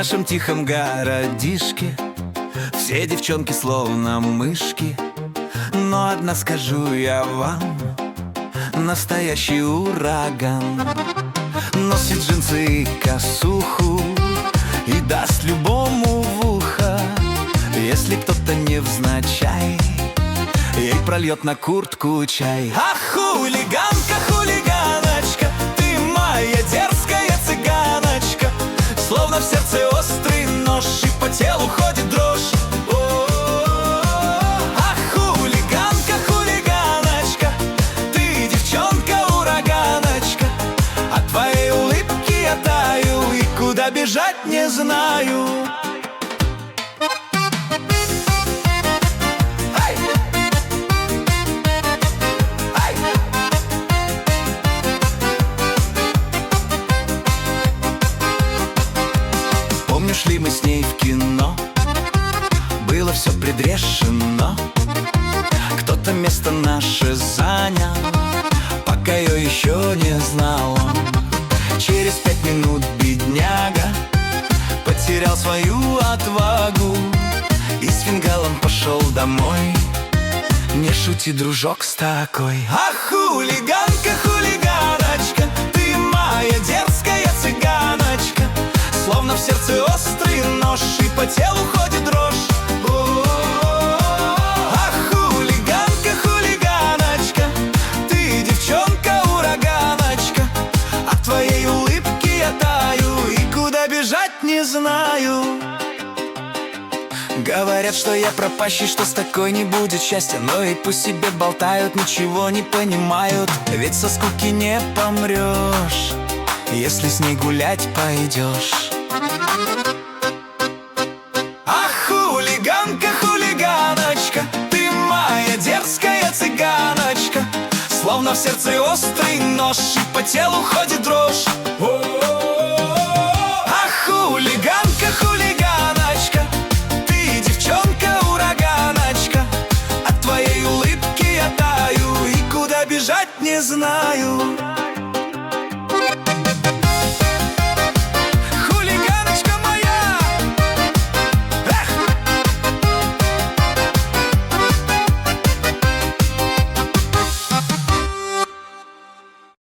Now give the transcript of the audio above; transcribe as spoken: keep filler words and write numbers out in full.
нашем тихом городишке все девчонки словно мышки. Но одна скажу я вам: настоящий ураган. Носит джинсы и косуху и даст любому в ухо, если кто-то невзначай ей прольет на куртку чай. А хулиганка, хулиганочка, ты моя дерзкая цыганочка, словно в сердце острый нож и по телу ходит дрожь. А хулиганка, хулиганочка, ты девчонка-ураганочка, от твоей улыбки я таю и куда бежать не знаю. Помню, шли мы с ней в кино, было все предрешено. Кто-то место наше занял, пока ее еще не знал он. Через пять минут бедняга потерял свою отвагу и с фингалом пошел домой. Не шути, дружок, с такой. А хулиганка, хулиганочка, ты моя дерзкая цыганочка, словно в сердце острый нож и по телу ходит дрожь. А хулиганка, хулиганочка, ты девчонка-ураганочка, от твоей улыбки я таю и куда бежать не знаю. Говорят, что я пропащий, что с такой не будет счастья, но и пусть себе болтают, ничего не понимают. Ведь со скуки не помрешь, если с ней гулять пойдешь. А хулиганка, хулиганочка, ты моя дерзкая цыганочка, словно в сердце острый нож и по телу ходит дрожь. А хулиганка, хулиганочка, ты девчонка-ураганочка, от твоей улыбки я таю и куда бежать не знаю.